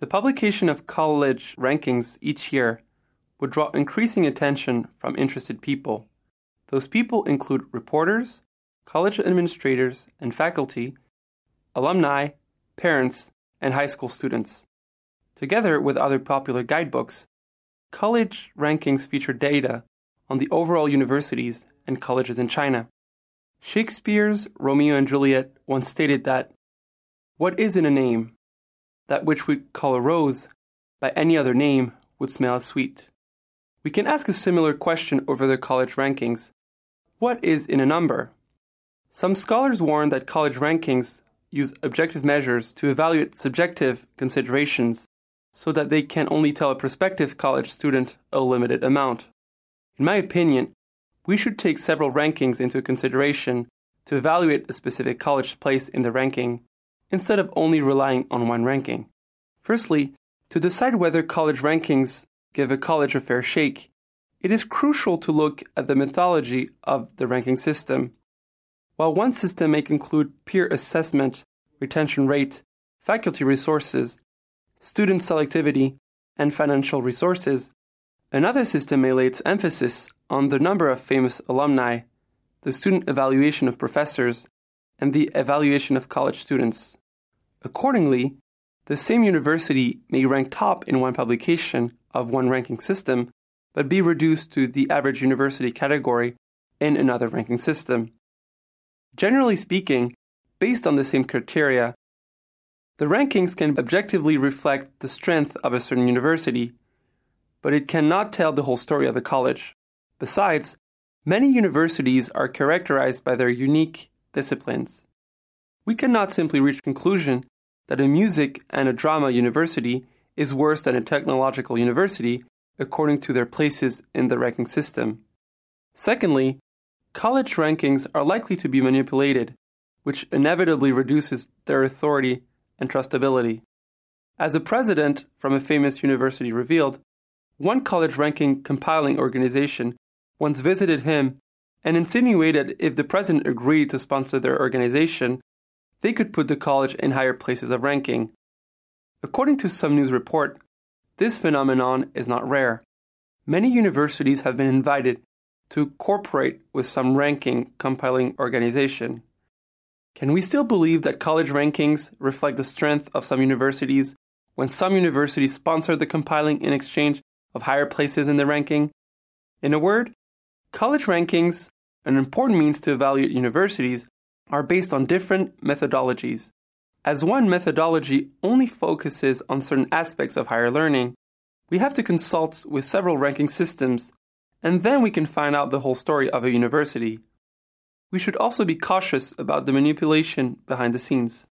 The publication of college rankings each year would draw increasing attention from interested people. Those people include reporters, college administrators and faculty, alumni, parents, and high school students. Together with other popular guidebooks, college rankings feature data on the overall universities and colleges in China. Shakespeare's Romeo and Juliet once stated that, "What is in a name? That which we call a rose, by any other name would smell as sweet." We can ask a similar question over the college rankings. What is in a number? Some scholars warn that college rankings use objective measures to evaluate subjective considerations so that they can only tell a prospective college student a limited amount. In my opinion, we should take several rankings into consideration to evaluate a specific college's place in the ranking, instead of only relying on one ranking. Firstly, to decide whether college rankings give a college a fair shake, it is crucial to look at the methodology of the ranking system. While one system may include peer assessment, retention rate, faculty resources, student selectivity, and financial resources, another system may lay its emphasis on the number of famous alumni, the student evaluation of professors, and the evaluation of college students. Accordingly, the same university may rank top in one publication of one ranking system, but be reduced to the average university category in another ranking system. Generally speaking, based on the same criteria, the rankings can objectively reflect the strength of a certain university, but it cannot tell the whole story of a college. Besides, many universities are characterized by their unique disciplines. We cannot simply reach the conclusion that a music and a drama university is worse than a technological university according to their places in the ranking system. Secondly, college rankings are likely to be manipulated, which inevitably reduces their authority and trustability. As a president from a famous university revealed, one college ranking compiling organization once visited him and insinuated if the president agreed to sponsor their organization, they could put the college in higher places of ranking. According to some news report, this phenomenon is not rare. Many universities have been invited to cooperate with some ranking compiling organization. Can we still believe that college rankings reflect the strength of some universities when some universities sponsor the compiling in exchange of higher places in the ranking? In a word, college rankings, an important means to evaluate universities, are based on different methodologies. As one methodology only focuses on certain aspects of higher learning, we have to consult with several ranking systems, and then we can find out the whole story of a university. We should also be cautious about the manipulation behind the scenes.